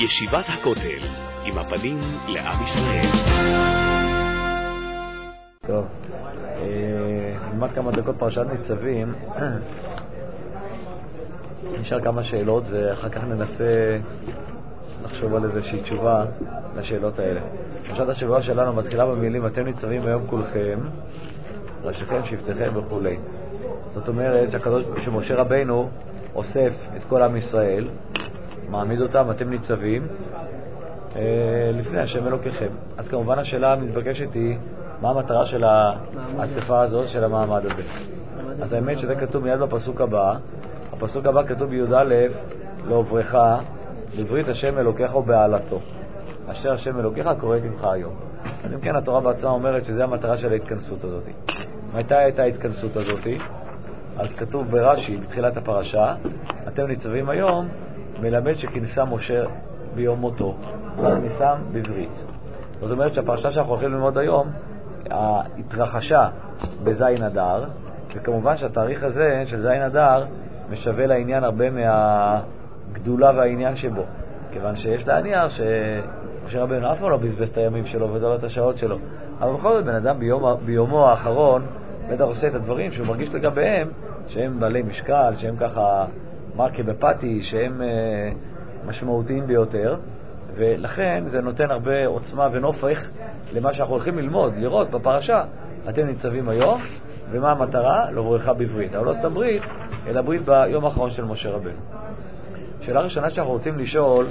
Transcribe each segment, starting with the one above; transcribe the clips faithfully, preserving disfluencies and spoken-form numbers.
ישיבת הכותל, עם הפנים לעם ישראל. טוב, נלמד כמה דקות פרשת ניצבים. נשאר כמה שאלות ואחר כך ננסה לחשוב על איזושהי תשובה לשאלות האלה. פרשת השבוע שלנו מתחילה במילים אתם ניצבים היום כולכם, ראשיכם, שבטיכם וכו'. זאת אומרת שהקדוש, שמשה רבינו אוסף את כל עם ישראל, מעמיד אותם, אתם ניצבים אה, לפני השם אלוקיכם. אז כמובן השאלה המתבקשת היא מה המטרה של האספה הזאת, של המעמד הזה. אז האמת שזה כתוב מיד בפסוק הבא. הפסוק הבא כתוב בי"א, לעוברך בברית השם אלוקיך ובעלתו, אשר השם אלוקיך קוראת עמך היום. אז אם כן, התורה בעצמה אומרת שזה המטרה של ההתכנסות הזאת. מתי הייתה ההתכנסות הזאת? אז כתוב ברש"י בתחילת הפרשה, אתם ניצבים היום, מלמד שכנסה משה ביום מותו וכניסם בברית. זאת אומרת שהפרשה שאנחנו הולכים ללמוד היום התרחשה בזין אדר, וכמובן שהתאריך הזה של זין אדר משווה לעניין הרבה מהגדולה והעניין שבו, כיוון שיש להניח שמשה רבינו אף פעם לא בזבז את הימים שלו ולא את השעות שלו, אבל בכל זאת בן אדם ביום, ביומו האחרון בטח עושה את הדברים שהוא מרגיש לגביהם שהם בעלי משקל, שהם ככה מרקה בפתי, שהם uh, משמעותיים ביותר, ולכן זה נותן הרבה עוצמה ונופך למה שאנחנו הולכים ללמוד, לראות בפרשה. אתם ניצבים היום, ומה המטרה? לעוברך בברית, אבל לא סתם ברית, אלא ברית ביום האחרון של משה רבינו. שאלה ראשונה שאנחנו רוצים לשאול,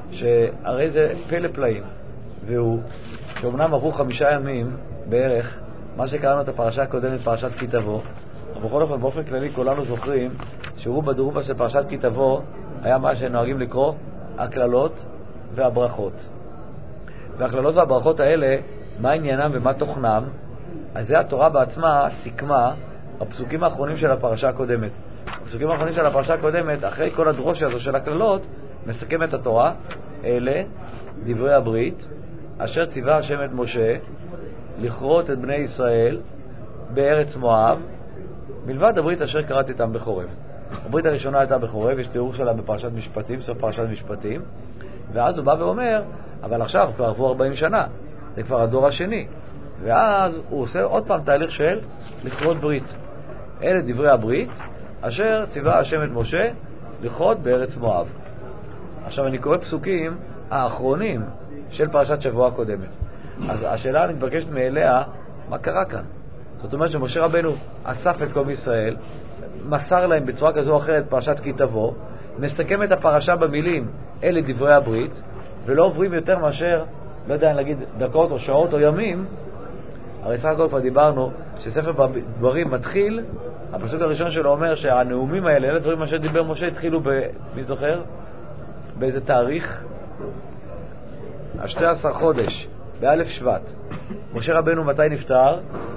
שהרי זה פלא פלאים, והוא שאומנם עברו חמישה ימים בערך, מה שקראנו את הפרשה הקודמת, פרשת כי תבוא, אבל בכל אופן באופן כללי כולנו זוכרים שרובה דרובה של פרשת כי תבוא היה מה שנוהגים לקרוא הכללות והברכות. והכללות והברכות האלה, מה עניינם ומה תוכנם? אז זה התורה בעצמה סיכמה הפסוקים האחרונים של הפרשה הקודמת. הפסוקים האחרונים של הפרשה הקודמת, אחרי כל הדרושה הזו של הכללות, מסכם את התורה. אלה דברי הברית אשר ציווה השם את משה לכרות את בני ישראל בארץ מואב, מלבד הברית אשר קראת איתם בחורב. הברית הראשונה הייתה בחורב, יש תיאור שלה בפרשת משפטים, סוף פרשת משפטים, ואז הוא בא ואומר, אבל עכשיו כבר עברו ארבעים שנה, זה כבר הדור השני, ואז הוא עושה עוד פעם תהליך של לכרות ברית. אלה דברי הברית אשר ציווה השם את משה לכרות בארץ מואב. עכשיו אני קורא פסוקים האחרונים של פרשת שבוע הקודמת. אז השאלה מתבקשת מאליה, מה קרה כאן? זאת אומרת שמשה רבינו אסף את כל ישראל, מסר להם בצורה כזו או אחרת פרשת כי תבוא, מסכם את הפרשה במילים אלה דברי הברית, ולא עוברים יותר מאשר, לא יודע להגיד דקות או שעות או ימים. הרי סך הכל כבר דיברנו שספר דברים מתחיל, הפסוק הראשון שלו אומר שהנאומים האלה, אלה דברים אשר דיבר משה, התחילו ב... מי זוכר? באיזה תאריך? ה-שנים עשר חודש, באלף שבט. משה רבינו מתי נפטר?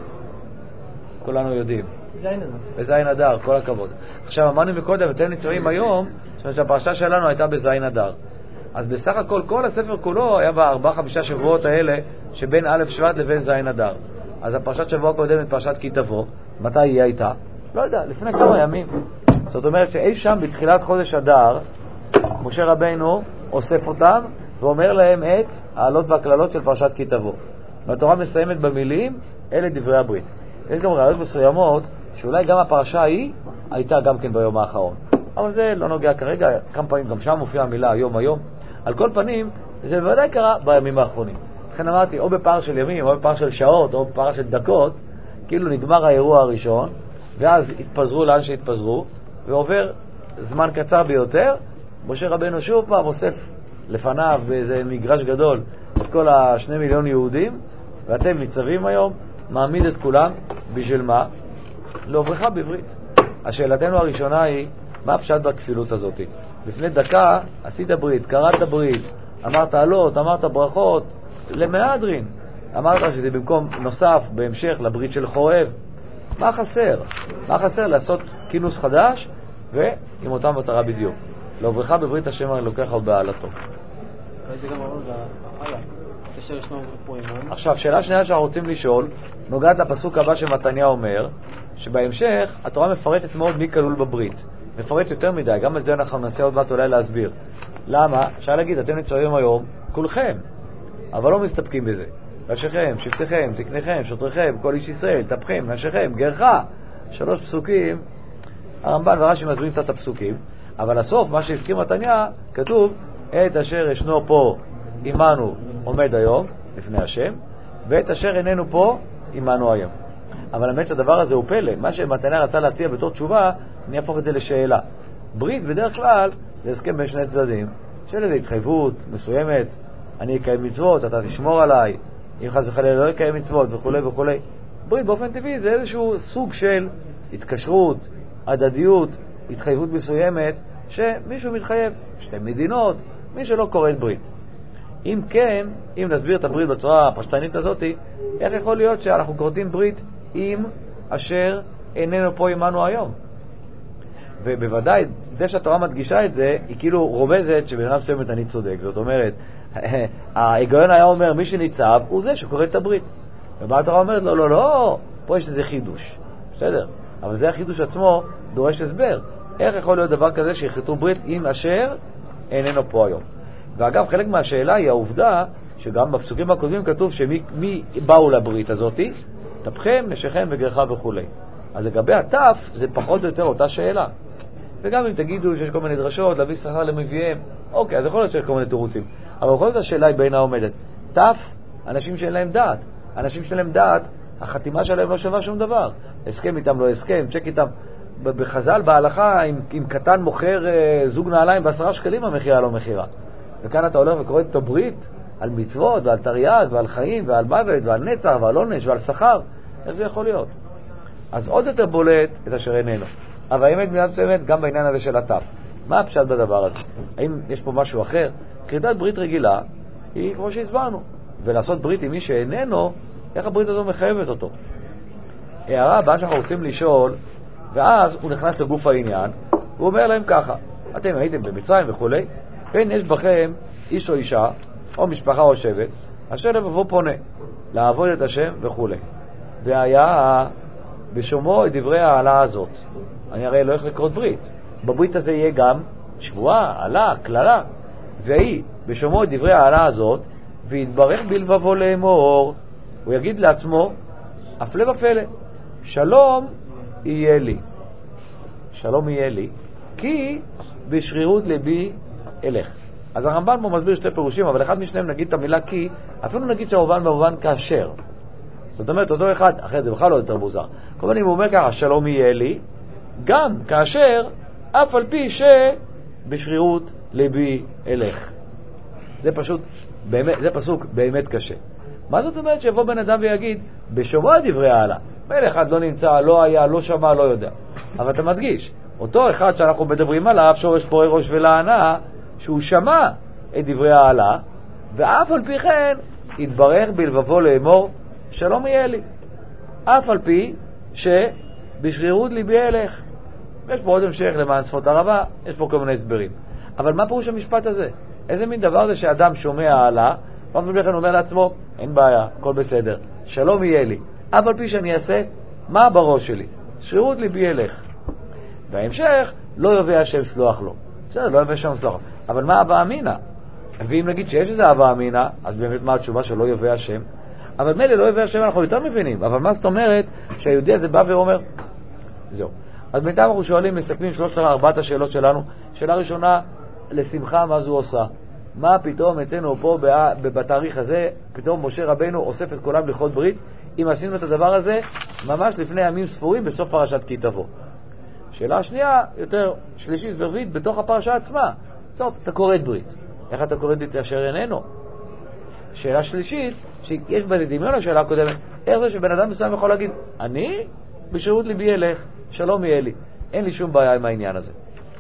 כולנו יודעים. זין אדר. בזין אדר, כל הכבוד. עכשיו אמרנו מקודם, אתם ניצבים היום, שהפרשה שלנו הייתה בזין אדר. אז בסך הכל כל הספר כולו היה בארבעה חמישה שבועות האלה שבין א' שבט לבין זין אדר. אז הפרשת שבוע קודמת, פרשת כי תבוא, מתי היא הייתה? לא יודע, לפני כמה ימים. זאת אומרת שאי שם בתחילת חודש אדר, משה רבינו אוסף אותם ואומר להם את העלות והכללות של פרשת כי תבוא. והתורה מסיימת במילים, אלה דברי הברית. יש גם ראיות מסוימות שאולי גם הפרשה ההיא הייתה גם כן ביום האחרון. אבל זה לא נוגע כרגע, כמה פעמים גם שם מופיעה המילה היום היום. על כל פנים, זה בוודאי קרה בימים האחרונים. לכן אמרתי, או בפער של ימים, או בפער של שעות, או בפער של דקות, כאילו נגמר האירוע הראשון, ואז התפזרו לאן שהתפזרו, ועובר זמן קצר ביותר, משה רבינו שוב פעם אוסף לפניו באיזה מגרש גדול את כל השני מיליון יהודים, ואתם ניצבים היום, מעמיד את כולם, בשביל מה? לעוברך בברית. השאלתנו הראשונה היא, מה הפשט בכפילות הזאת? לפני דקה עשית ברית, קראת ברית, אמרת עלות, אמרת ברכות, למהדרין. אמרת שזה במקום נוסף, בהמשך לברית של חורב. מה חסר? מה חסר? לעשות כינוס חדש, ועם אותה מטרה בדיוק. לעוברך בברית השם אלוקיך ובעלתו. זה גם אמרו, הלאה. עכשיו, שאלה שנייה שאנחנו רוצים לשאול, נוגעת לפסוק הבא שמתניה אומר, שבהמשך התורה מפרטת מאוד מי כלול בברית. מפרט יותר מדי, גם את זה אנחנו ננסה עוד מעט אולי להסביר. למה? אפשר להגיד, אתם נצורים היום כולכם, אבל לא מסתפקים בזה. ראשיכם, שבטיכם, זקניכם, שוטריכם, כל איש ישראל, טפכם, נשיכם, גרך. שלוש פסוקים, הרמב"ן ורש"י מסבירים את הפסוקים, אבל הסוף, מה שהזכיר מתניה, כתוב, את אשר ישנו פה עמנו עומד היום, לפני השם, ואת אשר איננו פה עמנו היום. אבל האמת שהדבר הזה הוא פלא. מה שמתניה רצה להציע בתור תשובה, אני אהפוך את זה לשאלה. ברית בדרך כלל זה הסכם בין שני צדדים, של איזו התחייבות מסוימת, אני אקיים מצוות, אתה תשמור עליי, אם חס וחלילה לא יקיים מצוות וכו' וכו'. ברית באופן טבעי זה איזשהו סוג של התקשרות, הדדיות, התחייבות מסוימת, שמישהו מתחייב, שתי מדינות, מי שלא קורא את ברית. אם כן, אם נסביר את הברית בצורה הפשטנית הזאת, איך יכול להיות שאנחנו קוראים ברית עם אשר איננו פה עמנו היום? ובוודאי, זה שהתורה מדגישה את זה, היא כאילו רומזת שבן אדם מסוימת אני צודק. זאת אומרת, ההיגיון היה אומר, מי שניצב הוא זה שקורא את הברית. ובא התורה אומרת, לא, לא, לא, פה יש איזה חידוש. בסדר? אבל זה החידוש עצמו דורש הסבר. איך יכול להיות דבר כזה שיחליטו ברית עם אשר איננו פה היום? ואגב, חלק מהשאלה היא העובדה שגם בפסוקים הקודמים כתוב שמי מי באו לברית הזאת, טפכם, נשיכם וגרך וכו'. אז לגבי הטף זה פחות או יותר אותה שאלה. וגם אם תגידו שיש כל מיני דרשות להביא שכר למביאים, אוקיי, אז יכול להיות שיש כל מיני תירוצים, אבל בכל זאת השאלה היא בעינה עומדת. טף, אנשים שאין להם דעת, אנשים שאין להם דעת, החתימה שלהם לא שווה שום דבר. הסכם איתם לא הסכם, צ'ק איתם. בחז"ל בהלכה, אם, אם קטן מוכר אה, זוג נעליים בעשרה שקלים, המחירה לא מחירה. וכאן אתה הולך וקורא את הברית על מצוות ועל תרי"ג ועל חיים ועל מוות ועל נצח ועל עונש ועל שכר. איך זה יכול להיות? אז עוד יותר בולט את אשר איננו. אבל האמת מיד מסוימת גם בעניין הזה של הטף. מה הפשט בדבר הזה? האם יש פה משהו אחר? כריתת ברית רגילה היא כמו שהסברנו. ולעשות ברית עם מי שאיננו, איך הברית הזו מחייבת אותו? הערה הבאה שאנחנו רוצים לשאול, ואז הוא נכנס לגוף העניין, הוא אומר להם ככה, אתם הייתם במצרים וכו', כן, יש בכם איש או אישה, או משפחה או שבט, אשר לבבו פונה, לעבוד את השם וכו'. והיה בשומעו את דברי העלה הזאת. אני הרי לא הולך לקרות ברית. בברית הזה יהיה גם שבועה, עלה, כללה. והיא בשומעו את דברי העלה הזאת, ויתברך בלבבו לאמור, הוא יגיד לעצמו, הפלא ופלא, שלום יהיה לי. שלום יהיה לי, כי בשרירות לבי אלך. אז הרמב"ן פה מסביר שתי פירושים, אבל אחד משניהם נגיד את המילה כי, אפילו נגיד שהמובן במובן כאשר. זאת אומרת, אותו אחד, אחרי זה בכלל לא יותר מוזר. כל מיני הוא אומר ככה, שלום יהיה לי, גם כאשר, אף על פי שבשרירות לבי אלך. זה פשוט, באמת, זה פסוק באמת קשה. מה זאת אומרת שיבוא בן אדם ויגיד, בשומע דברי העלה, מלך אחד לא נמצא, לא היה, לא שמע, לא יודע. אבל אתה מדגיש, אותו אחד שאנחנו מדברים עליו, שורש פורי ראש ולענה, שהוא שמע את דברי העלה, ואף על פי כן, יתברך בלבבו לאמור, שלום יהיה לי. אף על פי שבשרירות ליבי אלך. יש פה עוד המשך למען שפות הרבה, יש פה כל מיני הסברים. אבל מה פירוש המשפט הזה? איזה מין דבר זה שאדם שומע העלה, ואף על פי כן אומר לעצמו, אין בעיה, הכל בסדר, שלום יהיה לי. אף על פי שאני אעשה, מה בראש שלי? שרירות ליבי אלך. וההמשך, לא יובא השם סלוח לו. בסדר, לא יובא השם סלוח לו. אבל מה אבא אמינה? ואם נגיד שיש איזה אבא אמינה, אז באמת מה התשובה שלא יובא השם? אבל מילא לא יובא השם אנחנו יותר מבינים. אבל מה זאת אומרת שהיהודי הזה בא ואומר? זהו. אז בינתיים אנחנו שואלים, מסתכלים שלושת ארבעת השאלות שלנו. שאלה ראשונה, לשמחה מה זו עושה? מה פתאום אצלנו פה בתאריך הזה, פתאום משה רבנו אוסף את כולם ללכות ברית, אם עשינו את הדבר הזה ממש לפני ימים ספורים בסוף פרשת כי תבוא. שאלה שנייה, יותר שלישית ורביעית, בתוך הפרשה עצמה. טוב, אתה קורא ברית. איך אתה קורא ברית אשר איננו? שאלה שלישית, שיש בה דמיון לשאלה הקודמת, איך זה שבן אדם מסוים יכול להגיד, אני בשרירות ליבי אלך, שלום יהיה לי. אין לי שום בעיה עם העניין הזה.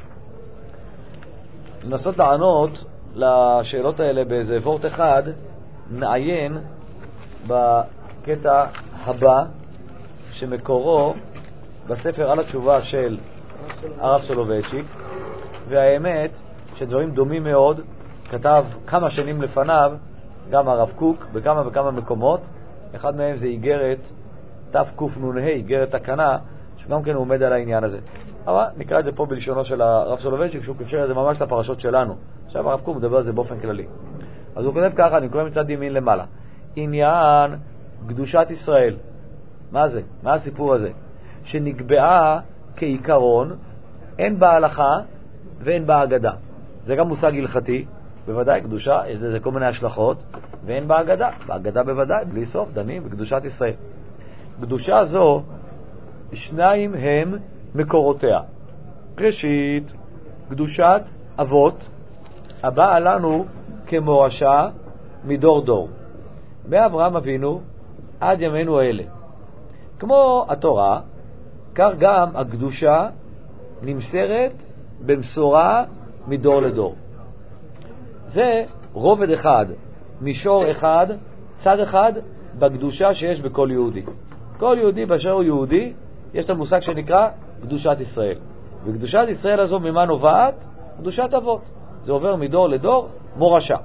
לנסות לענות לשאלות האלה באיזה וורט אחד, נעיין בקטע הבא, שמקורו בספר על התשובה של הרב סולובייצ'יק, והאמת שדברים דומים מאוד כתב כמה שנים לפניו גם הרב קוק בכמה וכמה מקומות. אחד מהם זה איגרת תקנ"ה, איגרת תקנה, גם כן הוא עומד על העניין הזה. אבל נקרא את זה פה בלשונו של הרב סולובייצ'יק, שהוא קשר את זה ממש לפרשות שלנו. עכשיו הרב קוק מדבר על זה באופן כללי. אז הוא כותב ככה, אני קורא מצד ימין למעלה. עניין קדושת ישראל. מה זה? מה הסיפור הזה? שנקבעה כעיקרון, אין בה הלכה ואין בה אגדה. זה גם מושג הלכתי, בוודאי קדושה, יש לזה כל מיני השלכות, ואין בה אגדה. באגדה בוודאי, בלי סוף, דנים בקדושת ישראל. קדושה זו, שניים הם מקורותיה. ראשית, קדושת אבות, הבאה לנו כמורשה מדור דור. מאברהם אבינו עד ימינו אלה. כמו התורה, כך גם הקדושה נמסרת במשורה מדור לדור. זה רובד אחד, מישור אחד, צד אחד בקדושה שיש בכל יהודי. כל יהודי באשר הוא יהודי, יש את המושג שנקרא קדושת ישראל. וקדושת ישראל הזו ממה נובעת? קדושת אבות. זה עובר מדור לדור, מורשה.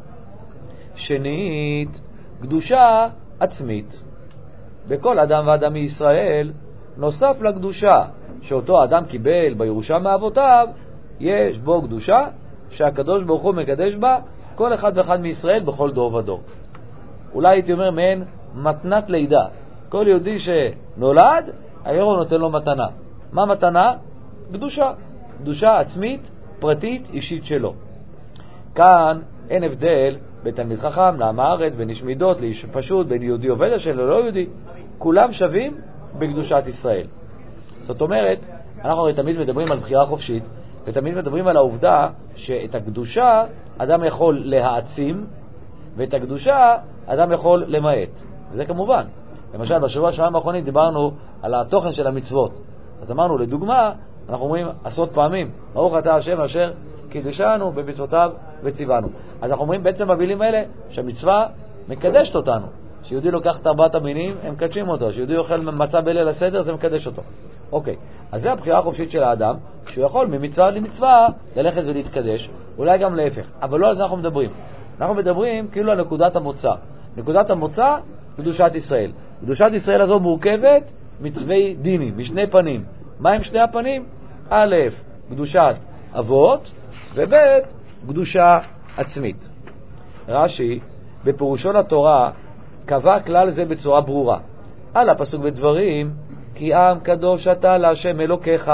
שנית, קדושה עצמית. בכל אדם ואדם מישראל, נוסף לקדושה שאותו אדם קיבל בירושה מאבותיו, יש בו קדושה שהקדוש ברוך הוא מקדש בה כל אחד ואחד מישראל בכל דור ודור. אולי הייתי אומר מעין מתנת לידה. כל יהודי שנולד, היום נותן לו מתנה. מה מתנה? קדושה. קדושה עצמית, פרטית, אישית שלו. כאן אין הבדל בין תלמיד חכם, לעם הארץ, בין איש מידות לאיש פשוט, בין יהודי עובד שלו לא יהודי. כולם שווים בקדושת ישראל. זאת אומרת, אנחנו הרי תמיד מדברים על בחירה חופשית, ותמיד מדברים על העובדה שאת הקדושה אדם יכול להעצים, ואת הקדושה אדם יכול למעט. וזה כמובן. למשל, בשבוע שלנו האחרונים דיברנו על התוכן של המצוות. אז אמרנו, לדוגמה, אנחנו אומרים עשרות פעמים, ברוך אתה השם אשר קידשנו במצוותיו וציוונו. אז אנחנו אומרים בעצם במילים האלה שהמצווה מקדשת אותנו. שיהודי לוקח את ארבעת המינים, הם מקדשים אותו. שיהודי אוכל מצה בליל הסדר, זה מקדש אותו. אוקיי, אז זה הבחירה החופשית של האדם, שהוא יכול ממצווה למצווה ללכת ולהתקדש, אולי גם להפך. אבל לא על זה אנחנו מדברים. אנחנו מדברים כאילו על נקודת המוצא. נקודת המוצא, קדושת ישראל. קדושת ישראל הזו מורכבת מצווי דינים, משני פנים. מה הם שני הפנים? א', קדושת אבות, וב', קדושה עצמית. רש"י, בפירושו לתורה, קבע כלל זה בצורה ברורה. על הפסוק בדברים, כי עם קדוש אתה להשם אלוקיך,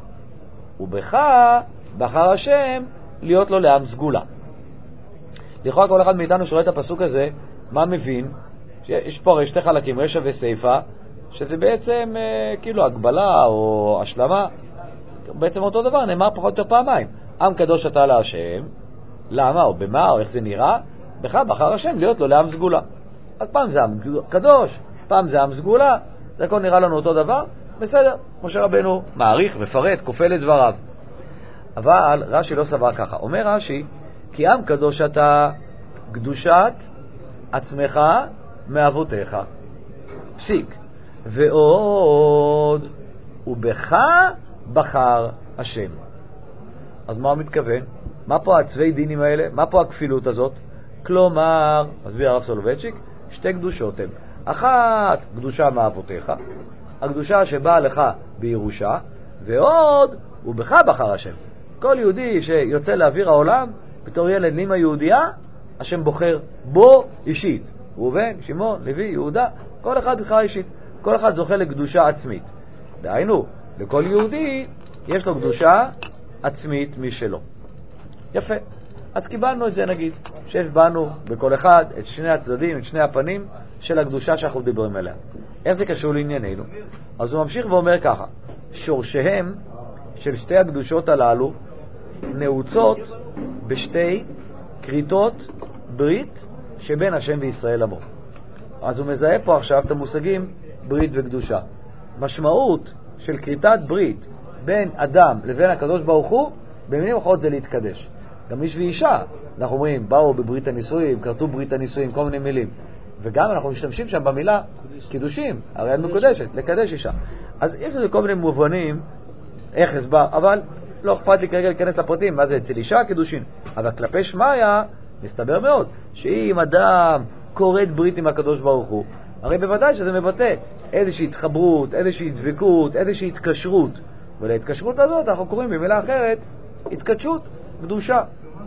ובך בחר השם להיות לו לעם סגולה. לכאורה כל אחד מאיתנו שרואה את הפסוק הזה, מה מבין? יש פה הרי שתי חלקים, רשע וסייפה, שזה בעצם אה, כאילו הגבלה או השלמה, בעצם אותו דבר, נאמר פחות או פעמיים. עם קדוש אתה להשם, למה או במה או איך זה נראה? בך בחר השם להיות לו לעם סגולה. אז פעם זה עם קדוש, פעם זה עם סגולה, זה הכל נראה לנו אותו דבר, בסדר, משה רבנו מעריך ופרט, כופל את דבריו. אבל רש"י לא סבר ככה. אומר רש"י, כי עם קדוש אתה קדושת עצמך מאבותיך. פסיק. ועוד, ובך בחר השם. אז מה הוא מתכוון? מה פה הצווי דינים האלה? מה פה הכפילות הזאת? כלומר, מסביר הרב סולובייצ'יק, שתי קדושות הן. אחת, קדושה מאבותיך, הקדושה שבאה לך בירושה, ועוד, ובך בחר השם. כל יהודי שיוצא לאוויר העולם, בתור ילד נימה יהודייה, השם בוחר בו אישית. ראובן, שמעון, לוי, יהודה, כל אחד בחר אישית. כל אחד זוכה לקדושה עצמית. דהיינו, לכל יהודי יש לו קדושה עצמית משלו. יפה. אז קיבלנו את זה נגיד, שיש בנו בכל אחד את שני הצדדים, את שני הפנים של הקדושה שאנחנו מדברים עליה. איך זה קשור לענייננו? אז הוא ממשיך ואומר ככה, שורשיהם של שתי הקדושות הללו נעוצות בשתי קריטות ברית שבין השם וישראל עמו. אז הוא מזהה פה עכשיו את המושגים ברית וקדושה. משמעות של קריטת ברית בין אדם לבין הקדוש ברוך הוא, במילים אחרות זה להתקדש. גם איש ואישה, אנחנו אומרים, באו בברית הנישואים, קרתו ברית הנישואים, כל מיני מילים. וגם אנחנו משתמשים שם במילה קידושים, הרי את מקודשת, לקדש אישה. אז יש לזה כל מיני מובנים, איך הסבר, אבל לא אכפת לי כרגע להיכנס לפרטים, מה זה אצל אישה קידושין. אבל כלפי שמיה, מסתבר מאוד, שאם אדם קוראת ברית עם הקדוש ברוך הוא, הרי בוודאי שזה מבטא איזושהי התחברות, איזושהי דבקות, איזושהי התקשרות. ולהתקשרות הזאת אנחנו קוראים במילה אחרת התקדשות, קדושה.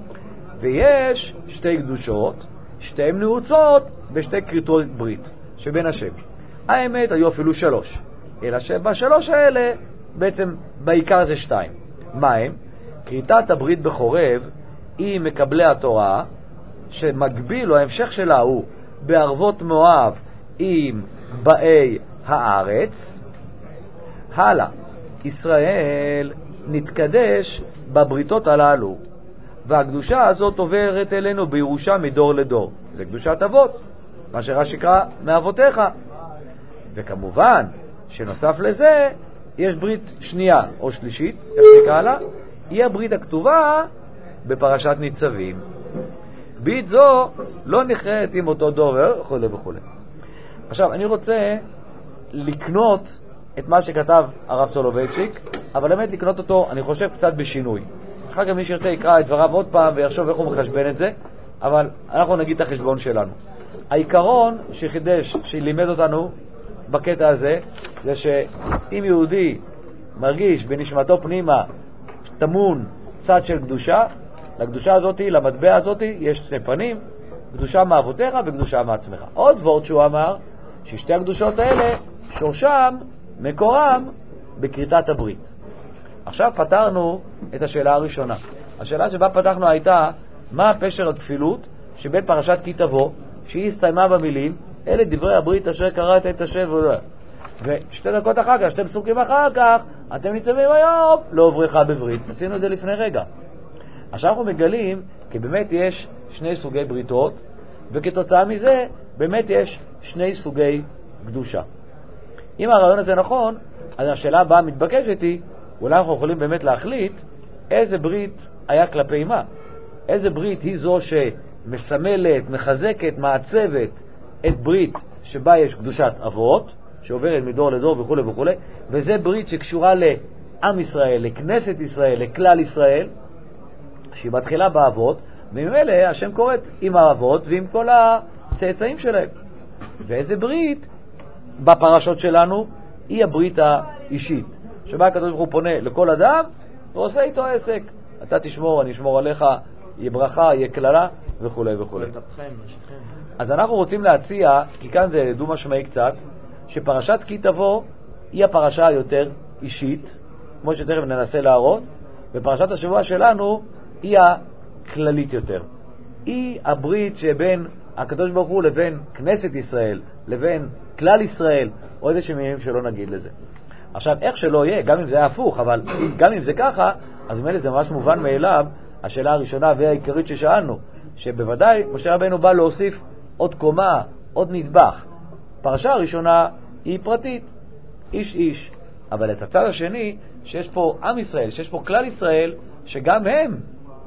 ויש שתי קדושות, שתיהן נעוצות בשתי כריתות ברית שבין השם. האמת היו אפילו שלוש, אלא שבשלוש האלה בעצם בעיקר זה שתיים. מה הם? כריתת הברית בחורב היא מקבלי התורה, שמקביל או ההמשך שלה הוא בערבות מואב עם באי הארץ. הלאה, ישראל נתקדש בבריתות הללו, והקדושה הזאת עוברת אלינו בירושה מדור לדור. זה קדושת אבות, מה שרש"י קרא מאבותיך. וכמובן שנוסף לזה יש ברית שנייה או שלישית, איך נקרא לה? היא הברית הכתובה בפרשת ניצבים. ברית זו לא נכרת עם אותו דובר וכו' וכו'. עכשיו אני רוצה לקנות את מה שכתב הרב סולובייצ'יק, אבל באמת לקנות אותו אני חושב קצת בשינוי. אחר כך מי שירצה יקרא את דבריו עוד פעם ויחשוב איך הוא מחשבן את זה, אבל אנחנו נגיד את החשבון שלנו. העיקרון שחידש, שלימד אותנו בקטע הזה, זה שאם יהודי מרגיש בנשמתו פנימה תמון צד של קדושה, לקדושה הזאת, למטבע הזאת יש שני פנים, קדושה מאבותיך וקדושה מעצמך. עוד וורט שהוא אמר ששתי הקדושות האלה שורשם, מקורם בכריתת הברית. עכשיו פתרנו את השאלה הראשונה. השאלה שבה פתחנו הייתה מה פשר הכפילות שבין פרשת כי תבוא, שהיא הסתיימה במילים אלה דברי הברית אשר קראת את השם ולא. ושתי דקות אחר כך, שתי פסוקים אחר כך, אתם ניצבים היום לעוברך בברית. עשינו את זה לפני רגע. עכשיו אנחנו מגלים כי באמת יש שני סוגי בריתות, וכתוצאה מזה באמת יש שני סוגי קדושה. אם הרעיון הזה נכון, אז השאלה הבאה מתבקשת היא, אולי אנחנו יכולים באמת להחליט איזה ברית היה כלפי מה. איזה ברית היא זו שמסמלת, מחזקת, מעצבת את ברית שבה יש קדושת אבות, שעוברת מדור לדור וכו' וכו', וזה ברית שקשורה לעם ישראל, לכנסת ישראל, לכלל ישראל, שהיא מתחילה באבות, וממילא השם קוראת עם האבות ועם כל הצאצאים שלהם. ואיזה ברית בפרשות שלנו היא הברית האישית, שבה הקדוש ברוך הוא פונה לכל אדם ועושה איתו עסק. אתה תשמור, אני אשמור עליך, יהיה ברכה, יהיה כללה וכו' וכו'. אז אנחנו רוצים להציע, כי כאן זה דו משמעי קצת, שפרשת כי תבוא היא הפרשה היותר אישית, כמו שתכף ננסה להראות, ופרשת השבוע שלנו היא הכללית יותר. היא הברית שבין הקדוש ברוך הוא לבין כנסת ישראל, לבין כלל ישראל, או איזה שמילים שלא נגיד לזה. עכשיו, איך שלא יהיה, גם אם זה היה הפוך, אבל גם אם זה ככה, אז באמת זה ממש מובן מאליו, השאלה הראשונה והעיקרית ששאלנו, שבוודאי משה רבנו בא להוסיף עוד קומה, עוד נדבך. פרשה הראשונה היא פרטית, איש איש, אבל את הצד השני, שיש פה עם ישראל, שיש פה כלל ישראל, שגם הם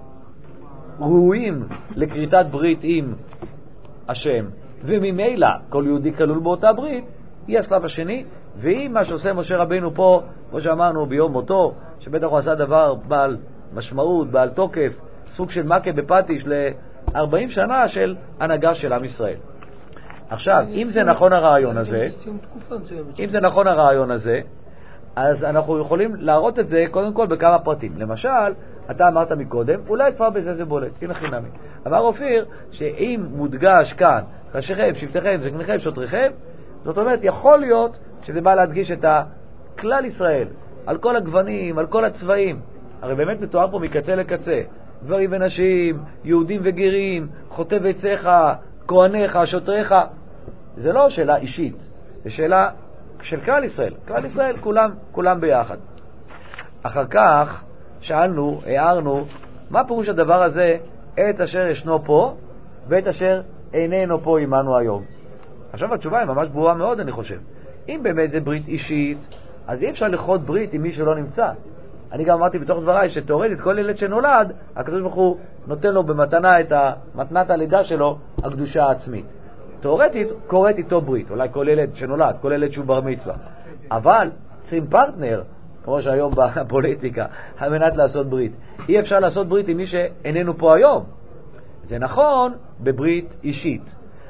ראויים לכריתת ברית עם השם, וממילא כל יהודי כלול באותה ברית, היא השלב השני, והיא מה שעושה משה רבנו פה, כמו שאמרנו ביום מותו, שבטח הוא עשה דבר בעל משמעות, בעל תוקף, סוג של מכה בפטיש ל-ארבעים שנה של הנהגה של עם ישראל. עכשיו, אם זה נכון הרעיון הזה, אם זה נכון הרעיון הזה, אז אנחנו יכולים להראות את זה קודם כל בכמה פרטים. למשל, אתה אמרת מקודם, אולי כבר בזה זה בולט, הנה חינמי. אמר אופיר, שאם מודגש כאן, ראשיכם, שבטיכם, זקניכם, שוטריכם, זאת אומרת, יכול להיות שזה בא להדגיש את הכלל ישראל, על כל הגוונים, על כל הצבעים. הרי באמת מתואר פה מקצה לקצה, גברים ונשים, יהודים וגרים, חוטב עציך, כהניך, שוטריך. זה לא שאלה אישית, זה שאלה של כלל ישראל. כלל ישראל כולם, כולם ביחד. אחר כך שאלנו, הערנו, מה פירוש הדבר הזה, את אשר ישנו פה ואת אשר איננו פה עמנו היום. עכשיו התשובה היא ממש ברורה מאוד, אני חושב. אם באמת זה ברית אישית, אז אי אפשר לכרות ברית עם מי שלא נמצא. אני גם אמרתי בתוך דבריי שתאורטית כל ילד שנולד, הקדוש ברוך הוא נותן לו במתנה את מתנת הלידה שלו, הקדושה העצמית. תאורטית קוראת איתו ברית, אולי כל ילד שנולד, כל ילד שהוא בר מצווה. אבל צריכים פרטנר, כמו שהיום בפוליטיקה, על מנת לעשות ברית. אי אפשר לעשות ברית עם מי שאיננו פה היום. זה נכון בברית אישית.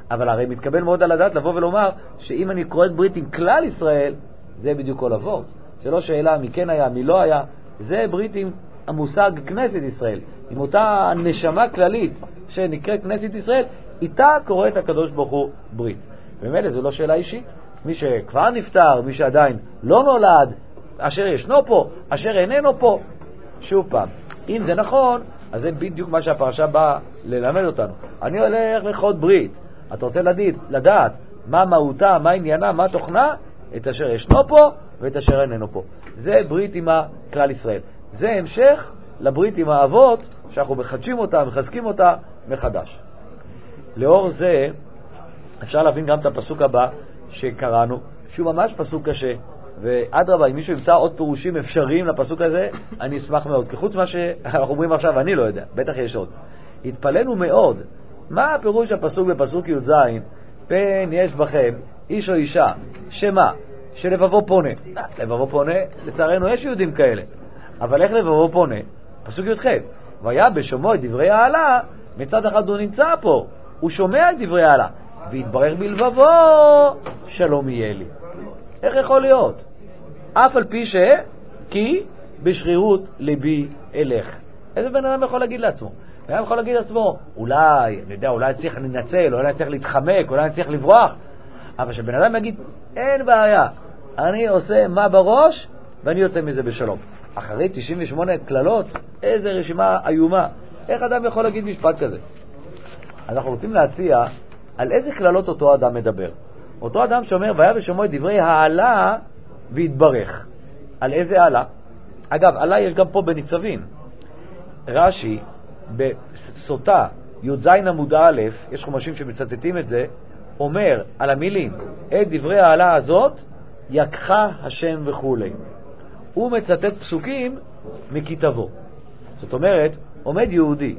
אבל הרי מתקבל מאוד על הדעת לבוא ולומר שאם אני קורא את ברית עם כלל ישראל, זה בדיוק כל אבות. זה לא שאלה מי כן היה, מי לא היה, זה ברית עם המושג כנסת ישראל, עם אותה נשמה כללית שנקראת כנסת ישראל, איתה קורא את הקדוש ברוך הוא ברית. במילא זו לא שאלה אישית, מי שכבר נפטר, מי שעדיין לא נולד, אשר ישנו פה, אשר איננו פה. שוב פעם, אם זה נכון, אז זה בדיוק מה שהפרשה באה ללמד אותנו. אני הולך לכרות ברית, אתה רוצה לדעת, לדעת מה מהותה, מה עניינה, מה תוכנה, את אשר ישנו פה ואת אשר איננו פה. זה ברית עם כלל ישראל. זה המשך לברית עם האבות, שאנחנו מחדשים אותה, מחזקים אותה מחדש. לאור זה, אפשר להבין גם את הפסוק הבא שקראנו, שהוא ממש פסוק קשה, ואדרבה, אם מישהו ימצא עוד פירושים אפשריים לפסוק הזה, אני אשמח מאוד. כי חוץ מה שאנחנו אומרים עכשיו, אני לא יודע, בטח יש עוד. התפלאנו מאוד. מה הפירוש הפסוק בפסוק י"ז? פן יש בכם איש או אישה, שמה? שלבבו פונה. לבבו פונה, לצערנו יש יהודים כאלה. אבל איך לבבו פונה? פסוק י"ח. והיה בשומעו את דברי העלה, מצד אחד הוא נמצא פה, הוא שומע את דברי העלה, והתברר בלבבו, שלום יהיה לי. איך יכול להיות? אף על פי ש... כי בשרירות ליבי אלך. איזה בן אדם יכול להגיד לעצמו? בן אדם יכול להגיד לעצמו, אולי, אני יודע, אולי צריך לנצל, אולי צריך להתחמק, אולי צריך לברוח. אבל שבן אדם יגיד, אין בעיה, אני עושה מה בראש, ואני יוצא מזה בשלום. אחרי תשעים ושמונה כללות, איזה רשימה איומה. איך אדם יכול להגיד משפט כזה? אנחנו רוצים להציע על איזה כללות אותו אדם מדבר. אותו אדם שאומר, והיה ושומעו את דברי העלה והתברך. על איזה העלה? אגב, עלה יש גם פה בניצבים. רש"י, בסוטה, י"ז עמוד א', יש חומשים שמצטטים את זה, אומר על המילים, את דברי העלה הזאת, יקחה השם וכו'. הוא מצטט פסוקים מכתבו. זאת אומרת, עומד יהודי,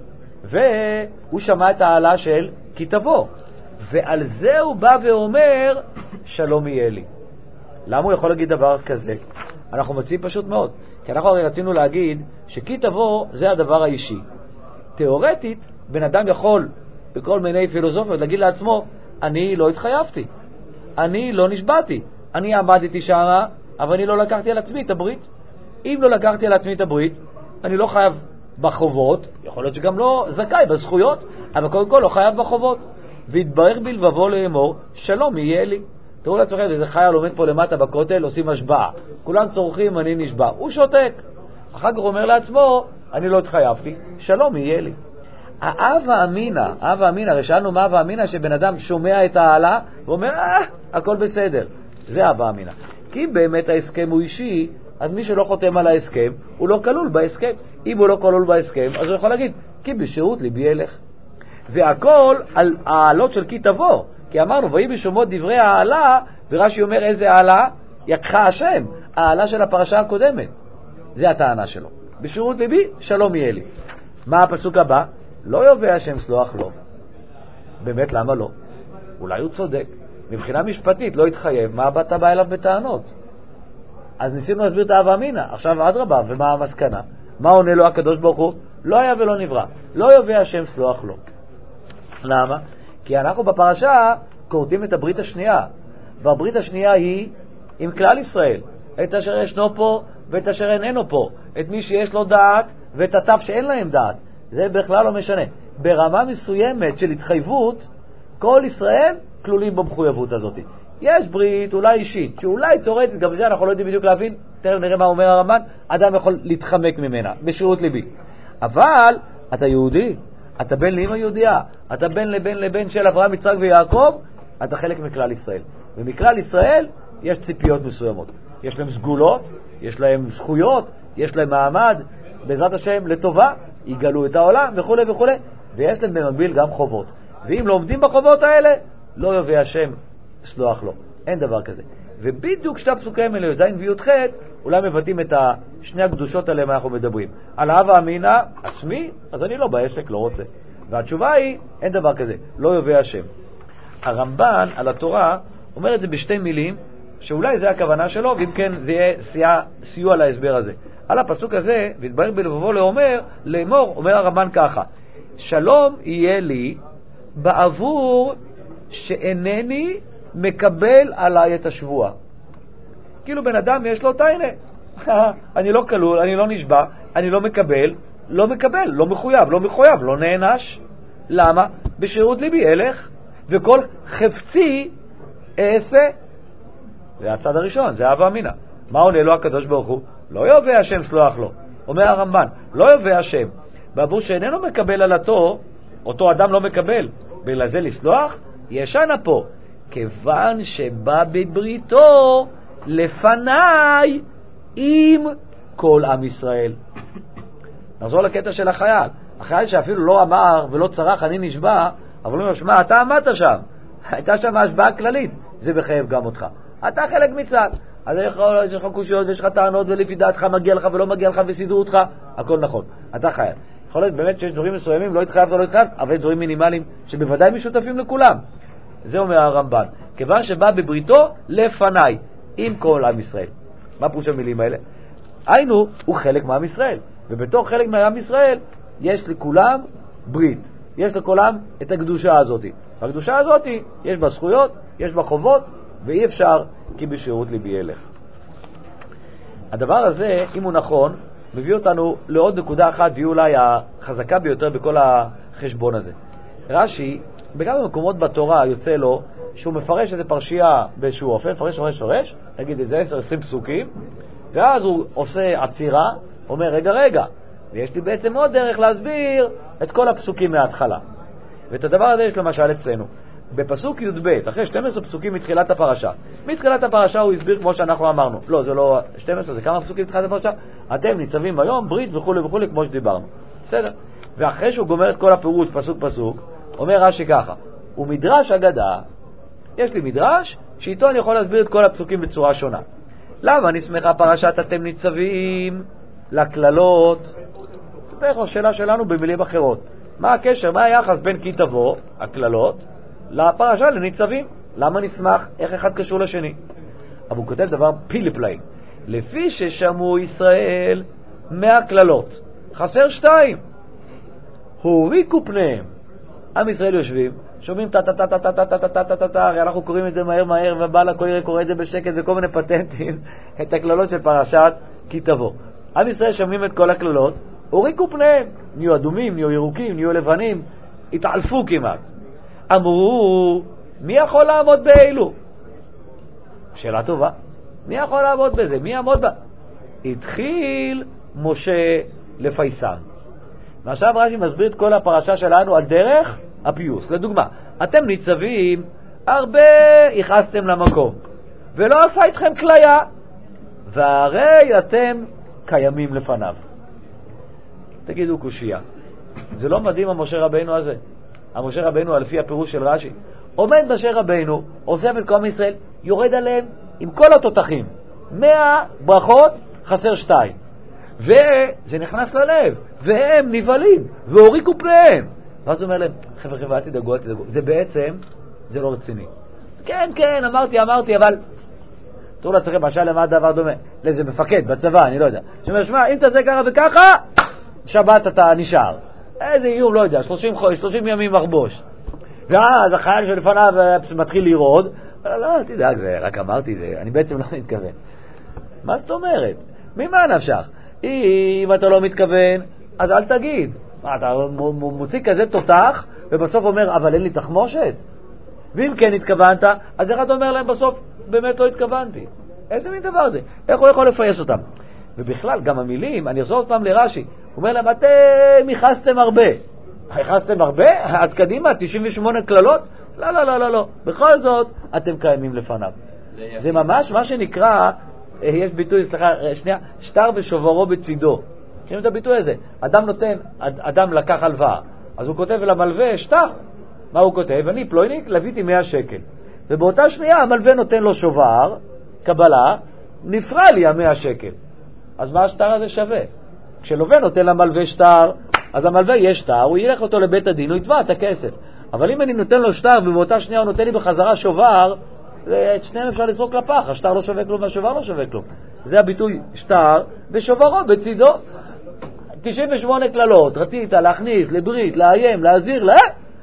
והוא שמע את העלה של כתבו, ועל זה הוא בא ואומר, שלום יהיה לי. למה הוא יכול להגיד דבר כזה? אנחנו מציעים פשוט מאוד, כי אנחנו הרי רצינו להגיד שכתבו זה הדבר האישי. תיאורטית, בן אדם יכול בכל מיני פילוסופיות להגיד לעצמו, אני לא התחייבתי, אני לא נשבעתי, אני עמדתי שמה, אבל אני לא לקחתי על עצמי את הברית. אם לא לקחתי על עצמי את הברית, אני לא חייב בחובות, יכול להיות שגם לא זכאי בזכויות, אבל קודם כל לא חייב בחובות. והתברך בלבבו לאמור, שלום יהיה לי. תראו לעצמכם, איזה חייל עומד פה למטה בכותל, עושים השבעה. כולם צורכים, אני נשבע. הוא שותק. אחר כך הוא אומר לעצמו, אני לא התחייבתי, שלום יהיה לי. האב אמינא, האב אמינא, הרי שאלנו מה האב אמינא שבן אדם שומע את העלה ואומר, אה, הכל בסדר. זה האב אמינא. כי אם באמת ההסכם הוא אישי, אז מי שלא חותם על ההסכם, הוא לא כלול בהסכם. אם הוא לא כלול בהסכם, אז הוא יכול להגיד, כי בשרות ליבי ילך. והכל על העלות של כי תבוא. כי אמרנו, ויהי בשומעו דברי העלה, ורש"י אומר איזה העלה? יקחה השם, העלה של הפרשה הקודמת. זה הטענה שלו. בשרות ליבי, שלום יהיה לי. מה הפסוק הבא? לא יובא השם סלוח לו. באמת, למה לא? אולי הוא צודק. מבחינה משפטית לא התחייב, מה באת בא אליו בטענות? אז ניסינו להסביר את האב אמינא. עכשיו אדרבה, ומה המסקנה? מה עונה לו הקדוש ברוך הוא? לא היה ולא נברא. לא יובא השם סלוח לו. למה? כי אנחנו בפרשה קוראים את הברית השנייה, והברית השנייה היא עם כלל ישראל, את אשר ישנו פה ואת אשר איננו פה, את מי שיש לו דעת ואת הטף שאין להם דעת. זה בכלל לא משנה. ברמה מסוימת של התחייבות, כל ישראל כלולים במחויבות הזאת. יש ברית אולי אישית, שאולי תורתית, גם זה אנחנו לא יודעים בדיוק להבין, תכף נראה מה אומר הרמב"ן, אדם יכול להתחמק ממנה, בשרות ליבי. אבל אתה יהודי, אתה בן לאמא יהודייה, אתה בן לבן לבן של אברהם, יצחק ויעקב, אתה חלק מכלל ישראל. ומכלל ישראל יש ציפיות מסוימות. יש להם סגולות, יש להם זכויות, יש להם מעמד, בעזרת השם לטובה, יגלו את העולם וכו' וכו'. ויש להם במקביל גם חובות. ואם לא עומדים בחובות האלה, לא יביא השם סלוח לו. אין דבר כזה. ובדיוק שתי הפסוקים האלה, זין וי"ח, אולי מבטאים את שני הקדושות עליהם אנחנו מדברים. על האב אמינא עצמי, אז אני לא בעסק, לא רוצה. והתשובה היא, אין דבר כזה, לא יביא השם. הרמב"ן על התורה אומר את זה בשתי מילים, שאולי זה הכוונה שלו, ואם כן זה יהיה סיוע, סיוע להסבר הזה. על הפסוק הזה, והתברר בלבבו לאומר, לאמור, אומר הרמב"ן ככה, שלום יהיה לי בעבור שאינני מקבל עליי את השבועה. כאילו בן אדם יש לו תיינה, אני לא כלול, אני לא נשבע, אני לא מקבל, לא מקבל, לא מחויב, לא מחויב, לא נענש. למה? בשירות ליבי אלך, וכל חפצי אעשה. זה הצד הראשון, זה אהבה אמינה. מה עונה לו הקדוש ברוך הוא? לא יובא השם סלוח לו. אומר הרמב"ן, לא יובא השם. בעבור שאיננו מקבל על אותו, אותו אדם לא מקבל. בגלל זה לסלוח, ישנה פה. כיוון שבא בבריתו לפניי עם כל עם ישראל. נחזור לקטע של החייל. החייל שאפילו לא אמר ולא צרח אני נשבע, אבל הוא אומר, שמע, אתה עמדת שם. הייתה שם השבעה כללית. זה מחייב גם אותך. אתה חלק מצד. אז יש לך קושיות ויש לך טענות ולפי דעתך מגיע לך ולא מגיע לך וסידרו אותך. הכל נכון. אתה חייל. יכול להיות באמת שיש דברים מסוימים, לא התחייבת או לא התחייבת, אבל יש דברים מינימליים שבוודאי משותפים לכולם. זה אומר הרמב"ן. כיוון שבא בבריתו לפניי עם כל עם ישראל. מה פירוש המילים האלה? היינו, הוא חלק מעם ישראל. ובתוך חלק מעם ישראל יש לכולם ברית. יש לכולם את הקדושה הזאת. והקדושה הזאת יש בה זכויות, יש בה חובות, ואי אפשר כי בשירות ליבי ילך. הדבר הזה, אם הוא נכון, מביא אותנו לעוד נקודה אחת, והיא אולי החזקה ביותר בכל החשבון הזה. רש"י, בכמה מקומות בתורה יוצא לו, שהוא מפרש איזה פרשייה באיזשהו אופן, מפרש, מפרש, מפרש, נגיד איזה עשר עשרים פסוקים, ואז הוא עושה עצירה, אומר רגע רגע, ויש לי בעצם עוד דרך להסביר את כל הפסוקים מההתחלה. ואת הדבר הזה יש למשל אצלנו. בפסוק י"ב, אחרי שנים עשר פסוקים מתחילת הפרשה. מתחילת הפרשה הוא הסביר כמו שאנחנו אמרנו. לא, זה לא שנים עשר, זה כמה פסוקים מתחילת הפרשה. אתם ניצבים היום, ברית וכו' וכו' כמו שדיברנו. בסדר? ואחרי שהוא גומר את כל הפירוש פסוק פסוק, אומר רש"י ככה, ומדרש אגדה, יש לי מדרש שאיתו אני יכול להסביר את כל הפסוקים בצורה שונה. למה נסמכה פרשת אתם ניצבים לכללות? ספר לך שאלה שלנו במילים אחרות. מה הקשר, מה היחס בין כי תבוא, הכללות, לפרשה לניצבים? למה נשמח? איך אחד קשור לשני? אבל הוא כותב דבר פילי פלאי. לפי ששמעו ישראל מהכללות, חסר שתיים. הוריקו פניהם. עם ישראל יושבים, שומעים טה-טה-טה-טה-טה-טה-טה-טה-טה, הרי אנחנו קוראים את זה מהר מהר, ובעל הקורא קורא את זה בשקט וכל מיני פטנטים, את הכללות של פרשת כי תבוא. עם ישראל שומעים את כל הכללות, הוריקו פניהם. נהיו אדומים, נהיו ירוקים, נהיו לבנים, התעלפו כמעט. אמרו, מי יכול לעמוד באלו? שאלה טובה. מי יכול לעמוד בזה? מי יעמוד בה? התחיל משה לפייסם. ועכשיו רש"י מסביר את כל הפרשה שלנו על דרך הפיוס. לדוגמה, אתם ניצבים, הרבה הכנסתם למקום, ולא עשה איתכם כליה, והרי אתם קיימים לפניו. תגידו קושייה. זה לא מדהים המשה רבינו הזה? המשה רבינו, לפי הפירוש של רש"י, עומד משה רבינו, עוזב את כל ישראל, יורד עליהם עם כל התותחים. מאה ברכות, חסר שתיים. וזה נכנס ללב, והם נבלים, והוריקו פניהם. ואז הוא אומר להם, חבר'ה, חבר'ה, אל תדאגו, אל תדאגו. זה בעצם, זה לא רציני. כן, כן, אמרתי, אמרתי, אבל... תראו לעצמכם, משל למה הדבר דומה? לאיזה מפקד בצבא, אני לא יודע. שאומר, שמע, אם תעשה ככה וככה, שבת אתה נשאר. איזה איום, לא יודע, שלושים, שלושים ימים מחבוש. ואז החייל שלפניו מתחיל לרעוד, לא, תדאג, זה, רק אמרתי זה, אני בעצם לא מתכוון. מה זאת אומרת? ממה נפשך? אם אתה לא מתכוון, אז אל תגיד. אתה מוציא כזה תותח, ובסוף אומר, אבל אין לי תחמושת. ואם כן התכוונת, אז אחד אומר להם בסוף, באמת לא התכוונתי. איזה מין דבר זה? איך הוא יכול לפייס אותם? ובכלל, גם המילים, אני אחזור עוד פעם לרש"י, הוא אומר להם, אתם ייחסתם הרבה. ייחסתם הרבה? אז קדימה, תשעים ושמונה כללות? לא, לא, לא, לא, לא. בכל זאת, אתם קיימים לפניו. זה ממש מה שנקרא, יש ביטוי, סליחה, שנייה, שטר ושוברו בצידו. שומעים את הביטוי הזה? אדם נותן, אדם לקח הלוואה, אז הוא כותב למלווה שטר. מה הוא כותב? אני פלויניק, לביתי מאה שקל. ובאותה שנייה המלווה נותן לו שובר, קבלה, נפרע לי המאה שקל. אז מה השטר הזה שווה? כשלווה נותן למלווה שטר, אז המלווה יש שטר, הוא ילך אותו לבית הדין, הוא יתבע את הכסף. אבל אם אני נותן לו שטר ובאותה שנייה הוא נותן לי בחזרה שובר, את שניהם אפשר לזרוק לפח, השטר לא שווה כלום והשובר לא שווה כלום. זה הביטוי שטר ושוברו בצידו. תשעים ושמונה כללות, רצית להכניס, לברית, לאיים, להזהיר, לה...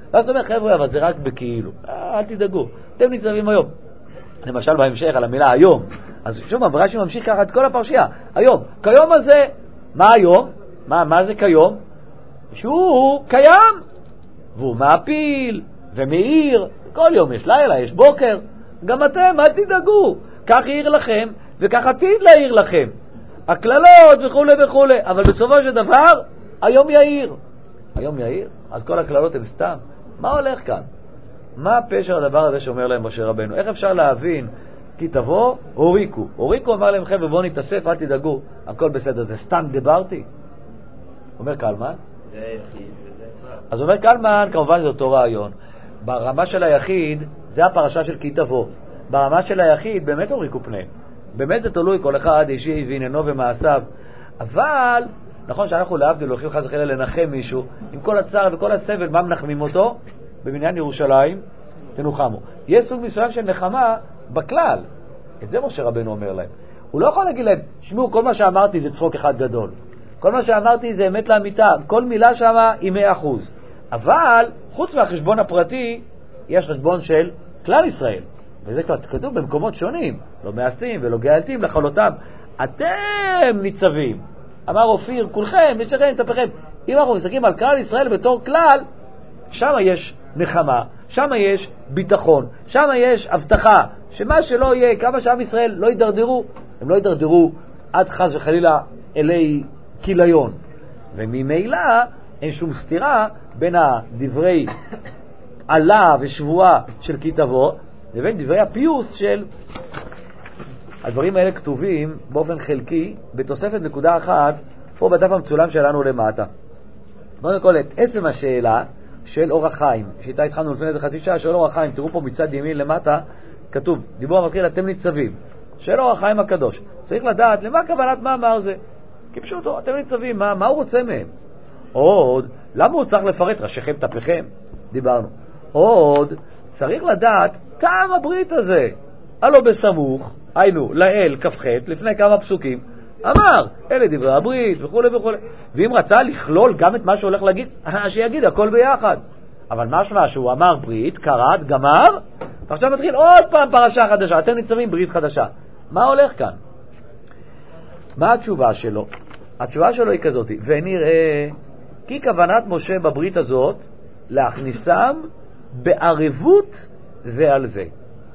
ואז אתה אומר, חבר'ה, אבל זה רק בכאילו. אל תדאגו, אתם ניצבים היום. למשל בהמשך על המילה היום. אז שוב, רש"י ממשיך ככה את כל הפרשייה. היום. כיום הזה, מה היום? מה, מה זה כיום? שהוא קיים. והוא מעפיל ומאיר. כל יום יש לילה, יש בוקר. גם אתם, אל תדאגו. כך יאיר לכם, וכך עתיד להאיר לכם. הכללות וכו' וכו'. אבל בסופו של דבר, היום יאיר. היום יאיר? אז כל הכללות הן סתם. מה הולך כאן? מה פשר הדבר הזה שאומר להם משה רבנו? איך אפשר להבין? כי תבוא, הוריקו. הוריקו אמר להם, חבר'ה, בואו נתאסף, אל תדאגו. הכל בסדר, זה סתם דיברתי. אומר קלמן. זה היחיד וזה כבר. אז אומר קלמן, כמובן זה אותו רעיון. ברמה של היחיד, זה הפרשה של כי תבוא. ברמה של היחיד, באמת הוריקו פניהם. באמת זה תלוי, כל אחד אישי ועניינו ומעשיו. אבל, נכון שאנחנו להבדיל, הולכים חס וחלילה לנחם מישהו, עם כל הצער וכל הסבל, מה מנחמים אותו? בבניין ירושלים, תנוחמו. יש סוג מסוים של נחמה בכלל. את זה משה רבנו אומר להם. הוא לא יכול להגיד להם, שמעו, כל מה שאמרתי זה צחוק אחד גדול. כל מה שאמרתי זה אמת לאמיתה. כל מילה שמה היא מאה אחוז. אבל, חוץ מהחשבון הפרטי, יש חשבון של כלל ישראל. וזה כבר כתוב במקומות שונים. לא מעשים ולא גאלתים לחלותם. אתם ניצבים. אמר אופיר, כולכם, משתכם, תפכם. אם אנחנו מסתכלים על כלל ישראל בתור כלל, שם יש נחמה, שם יש ביטחון, שם יש הבטחה, שמה שלא יהיה, כמה שעם ישראל לא יידרדרו, הם לא יידרדרו עד חס וחלילה אלי כיליון. וממילא אין שום סתירה בין הדברי עלה ושבועה של כי תבוא, לבין דברי הפיוס של... הדברים האלה כתובים באופן חלקי, בתוספת נקודה אחת, פה בדף המצולם שלנו למטה. קודם כל, את עצם השאלה של אור החיים, שאיתה התחלנו לפני איזה חצי שעה, של אור החיים, תראו פה מצד ימין למטה, כתוב, דיבור המתחיל, אתם ניצבים, של אור החיים הקדוש. צריך לדעת למה כוונת מאמר זה. כי פשוט, אתם ניצבים, מה, מה הוא רוצה מהם? עוד, למה הוא צריך לפרט ראשיכם תפיכם? דיברנו. עוד, צריך לדעת, טעם הברית הזה. הלא בסמוך, היינו, לאל, כ"ח, לפני כמה פסוקים, אמר, אלה דברי הברית וכו' וכו'. ואם רצה לכלול גם את מה שהולך להגיד, שיגיד הכל ביחד. אבל משמע שהוא אמר ברית, קראת, גמר, ועכשיו מתחיל עוד פעם פרשה חדשה. אתם ניצבים ברית חדשה. מה הולך כאן? מה התשובה שלו? התשובה שלו היא כזאת, ונראה כי כוונת משה בברית הזאת להכניסם בערבות זה על זה,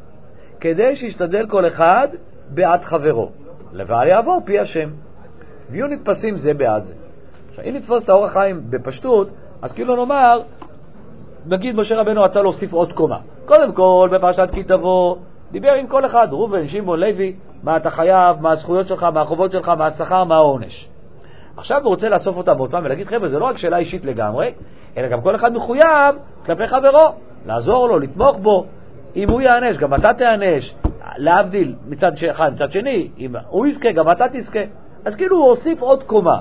כדי שישתדל כל אחד בעד חברו, לבל יעבור פי השם, ויהיו נתפסים זה בעד זה. עכשיו, אם נתפוס את האור החיים בפשטות, אז כאילו נאמר, נגיד משה רבנו רצה להוסיף עוד קומה. קודם כל, בפרשת כי תבוא, דיבר עם כל אחד, ראובן, שמעון, לוי, מה אתה חייב, מה הזכויות שלך, מה החובות שלך, מה השכר, מה העונש. עכשיו הוא רוצה לאסוף אותם עוד פעם ולהגיד, חבר'ה, זה לא רק שאלה אישית לגמרי, אלא גם כל אחד מחויב כלפי חברו, לעזור לו, לתמוך בו. אם הוא יענש, גם אתה תענש, להבדיל מצד אחד, מצד שני, אם הוא יזכה, גם אתה תזכה. אז כאילו הוא הוסיף עוד קומה.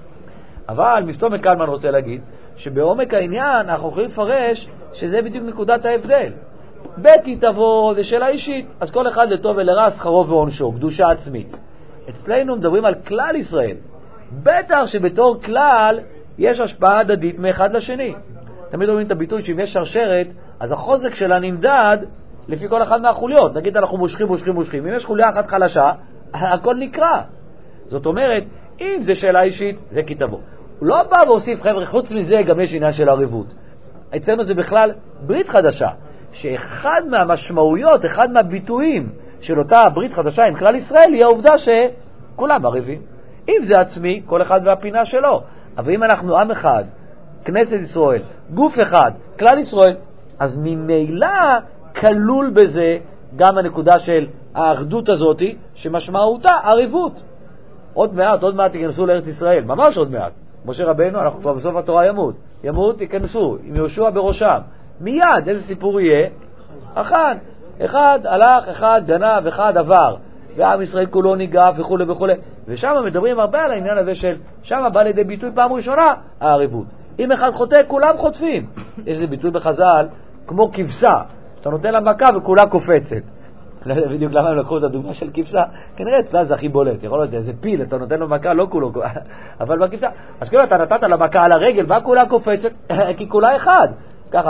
אבל מסתום קלמן רוצה להגיד, שבעומק העניין אנחנו יכולים לפרש שזה בדיוק נקודת ההבדל. בית תבוא זה שאלה אישית, אז כל אחד לטוב ולרע שכרו ועונשו, קדושה עצמית. אצלנו מדברים על כלל ישראל. בטח שבתור כלל יש השפעה הדדית מאחד לשני. תמיד אומרים את הביטוי שאם יש שרשרת, אז החוזק שלה נמדד לפי כל אחד מהחוליות. נגיד אנחנו מושכים, מושכים, מושכים. אם יש חוליה אחת חלשה, הכל נקרא. זאת אומרת, אם זה שאלה אישית, זה כי תבוא. הוא לא בא והוסיף, חבר'ה, חוץ מזה גם יש עניין של ערבות. אצלנו זה בכלל ברית חדשה, שאחד מהמשמעויות, אחד מהביטויים של אותה ברית חדשה עם כלל ישראל, היא העובדה שכולם ערבים. אם זה עצמי, כל אחד והפינה שלו. אבל אם אנחנו עם אחד, כנסת ישראל, גוף אחד, כלל ישראל, אז ממילא כלול בזה גם הנקודה של האחדות הזאת, שמשמעותה ערבות. עוד מעט, עוד מעט ייכנסו לארץ ישראל, ממש עוד מעט. משה רבנו, אנחנו כבר בסוף התורה ימות. ימות, ייכנסו, עם יהושע בראשם. מיד, איזה סיפור יהיה? אחד. אחד הלך, אחד גנב, אחד עבר. ועם ישראל כולו ניגף וכו' וכו'. ושם מדברים הרבה על העניין הזה של, שם בא לידי ביטוי פעם ראשונה, הערבות. אם אחד חוטא, כולם חוטפים. יש איזה ביטוי בחז"ל, כמו כבשה, שאתה נותן לה מכה וכולה קופצת. בדיוק למה הם לקחו את הדוגמה של כבשה, כנראה אצלה זה הכי בולט. יכול להיות איזה פיל, אתה נותן לו מכה, לא כולו, אבל בכבשה. אז כאילו אתה נתת לה מכה על הרגל, וה כולה קופצת, כי כולה אחד. ככה,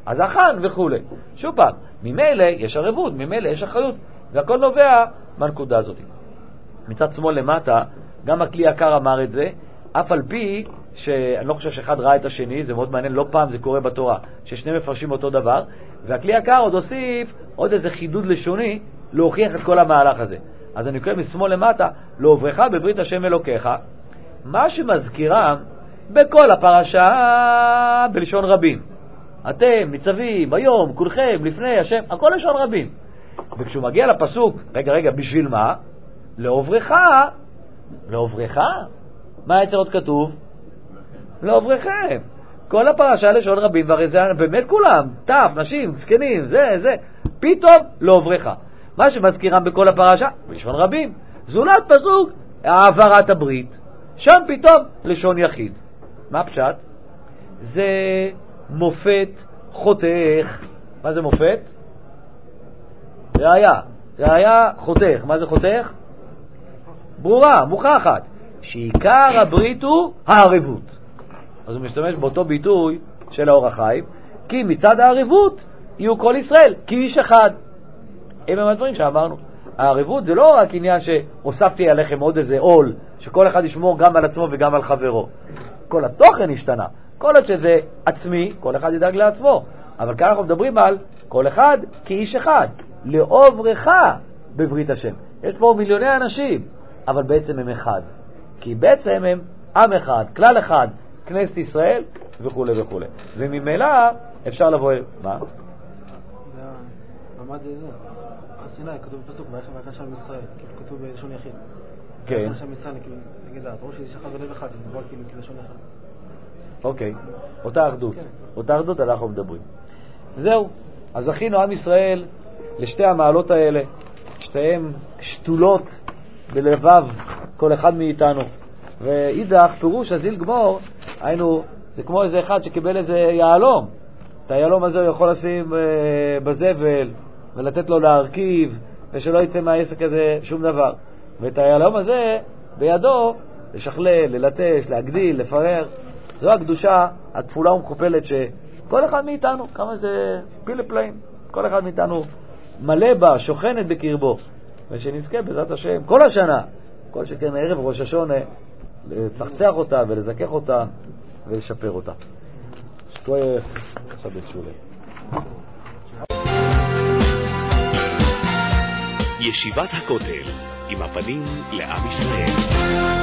אז החן וכו'. שוב פעם, ממילא יש ערבות, ממילא יש אחריות, והכל נובע מהנקודה הזאת. מצד שמאל למטה, גם הכלי יקר אמר את זה, אף על פי שאני לא חושב שאחד ראה את השני, זה מאוד מעניין, לא פעם זה קורה בתורה, ששני מפרשים אותו דבר, והכלי יקר עוד הוסיף עוד איזה חידוד לשוני להוכיח את כל המהלך הזה. אז אני קורא משמאל למטה, לעוברך בברית השם אלוקיך, מה שמזכירם בכל הפרשה בלשון רבים. אתם ניצבים היום, כולכם, לפני השם, הכל לשון רבים. וכשהוא מגיע לפסוק, רגע, רגע, בשביל מה? לעוברך, לעוברך? מה יצר עוד כתוב? לעוברכם. כל הפרשה לשון רבים, והרי זה באמת כולם, טף, נשים, זקנים, זה, זה, פתאום לעוברך. מה שמזכירם בכל הפרשה, בלשון רבים, זולת פסוק, העברת הברית, שם פתאום לשון יחיד. מה פשט? זה מופת חותך. מה זה מופת? ראיה. ראיה חותך. מה זה חותך? ברורה, מוכחת. שעיקר הברית הוא הערבות. אז הוא משתמש באותו ביטוי של האור החיים, כי מצד הערבות יהיו כל ישראל, כי איש אחד. הם הם הדברים שאמרנו. הערבות זה לא רק עניין שהוספתי עליכם עוד איזה עול, שכל אחד ישמור גם על עצמו וגם על חברו. כל התוכן השתנה. כל עוד שזה עצמי, כל אחד ידאג לעצמו. אבל כאן אנחנו מדברים על כל אחד כאיש אחד. לעוברך בברית השם. יש פה מיליוני אנשים, אבל בעצם הם אחד. כי בעצם הם עם אחד, כלל אחד, כנסת ישראל וכו' וכו'. וממילא אפשר לבוא... מה? במעמד זה, הר סיני, כתוב בפסוק, ויחן שם ישראל, כתוב בלשון יחיד. כן. ויחן שם ישראל, נגיד, אתה רואה שזה שחר ולב אחד, זה מדבר כאילו כלשון אחד. אוקיי, אותה אחדות. אותה אחדות אנחנו מדברים. זהו, אז זכינו עם ישראל לשתי המעלות האלה, שתיהן שתולות בלבב כל אחד מאיתנו. ואידך, פירוש הזיל גמור, היינו, זה כמו איזה אחד שקיבל איזה יעלום. את היעלום הזה הוא יכול לשים אה, בזבל ולתת לו להרכיב, ושלא יצא מהעסק הזה שום דבר. ואת היעלום הזה בידו לשכלל, ללטש, להגדיל, לפרר. זו הקדושה הכפולה ומכופלת שכל אחד מאיתנו, כמה זה פיל לפלאים, כל אחד מאיתנו מלא בה, שוכנת בקרבו, ושנזכה בעזרת השם כל השנה, כל שכן ערב ראש השונה, לצחצח אותה ולזכך אותה ולשפר אותה. שכוי עכשיו בשולה. ישיבת הכותל עם הפנים לעם ישראל.